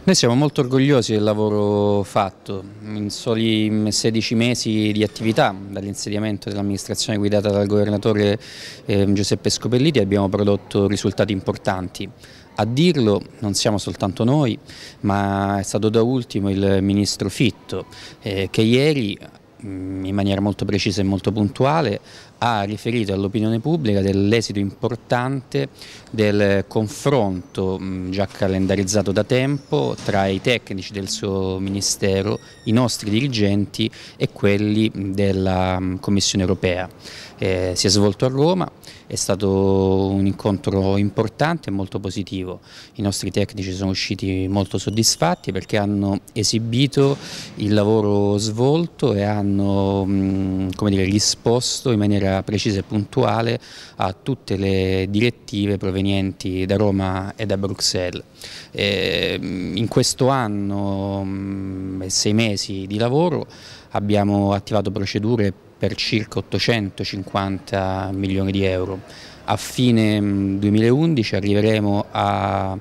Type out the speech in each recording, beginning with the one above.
Noi siamo molto orgogliosi del lavoro fatto. In soli 16 mesi di attività, dall'insediamento dell'amministrazione guidata dal governatore Giuseppe Scopelliti, abbiamo prodotto risultati importanti. A dirlo non siamo soltanto noi, ma è stato da ultimo il ministro Fitto, che ieri, in maniera molto precisa e molto puntuale, ha riferito all'opinione pubblica dell'esito importante del confronto già calendarizzato da tempo tra i tecnici del suo Ministero, i nostri dirigenti e quelli della Commissione europea. Si è svolto a Roma, è stato un incontro importante e molto positivo. I nostri tecnici sono usciti molto soddisfatti perché hanno esibito il lavoro svolto e hanno risposto in maniera precisa e puntuale a tutte le direttive provenienti da Roma e da Bruxelles. In questo anno e 6 mesi di lavoro abbiamo attivato procedure per circa 850 milioni di euro. A fine 2011 arriveremo a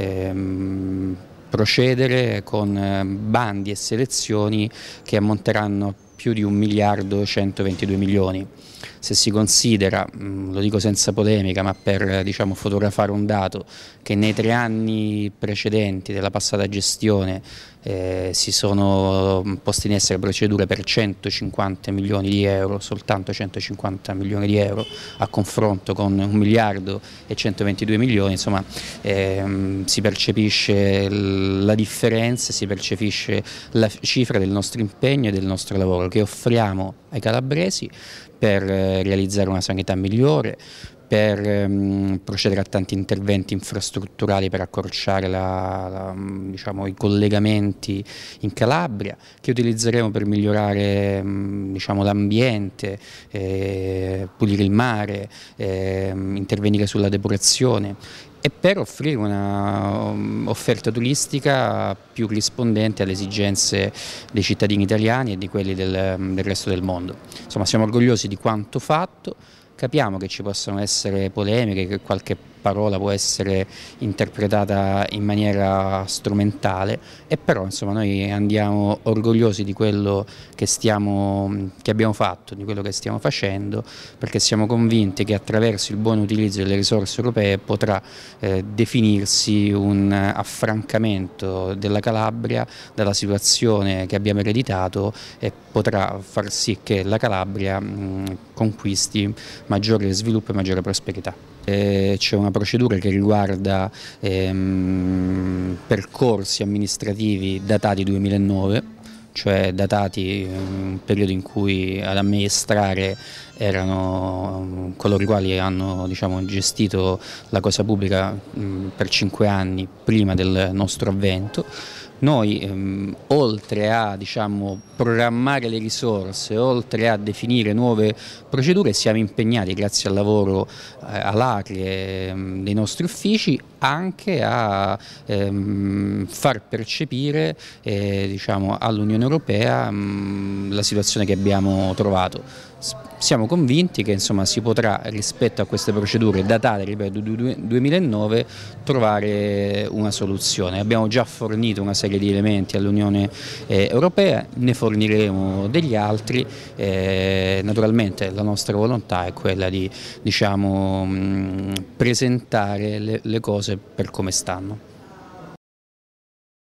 procedere con bandi e selezioni che ammonteranno a più di 1 miliardo e 122 milioni. Se si considera, lo dico senza polemica, ma per fotografare un dato, che nei 3 anni precedenti della passata gestione si sono poste in essere procedure per 150 milioni di euro, soltanto 150 milioni di euro, a confronto con 1 miliardo e 122 milioni, insomma si percepisce la differenza, si percepisce la cifra del nostro impegno e del nostro lavoro che offriamo ai calabresi per realizzare una sanità migliore, per procedere a tanti interventi infrastrutturali per accorciare i collegamenti in Calabria, che utilizzeremo per migliorare l'ambiente, pulire il mare, intervenire sulla depurazione e per offrire un'offerta turistica più rispondente alle esigenze dei cittadini italiani e di quelli del resto del mondo. Insomma, siamo orgogliosi di quanto fatto. Capiamo che ci possono essere polemiche, che qualche parola può essere interpretata in maniera strumentale, e però noi andiamo orgogliosi di quello che abbiamo fatto, di quello che stiamo facendo, perché siamo convinti che attraverso il buon utilizzo delle risorse europee potrà definirsi un affrancamento della Calabria dalla situazione che abbiamo ereditato e potrà far sì che la Calabria conquisti maggiore sviluppo e maggiore prosperità. C'è una procedura che riguarda percorsi amministrativi datati 2009, cioè datati un periodo in cui ad amministrare erano coloro i quali hanno gestito la cosa pubblica per 5 anni prima del nostro avvento. Noi oltre a programmare le risorse, oltre a definire nuove procedure, siamo impegnati, grazie al lavoro all'ACRI dei nostri uffici, anche a far percepire all'Unione Europea la situazione che abbiamo trovato. Siamo convinti che si potrà, rispetto a queste procedure datate, ripeto, 2009, trovare una soluzione. Abbiamo già fornito una serie di elementi all'Unione Europea, ne forniremo degli altri. Naturalmente la nostra volontà è quella di presentare le cose per come stanno.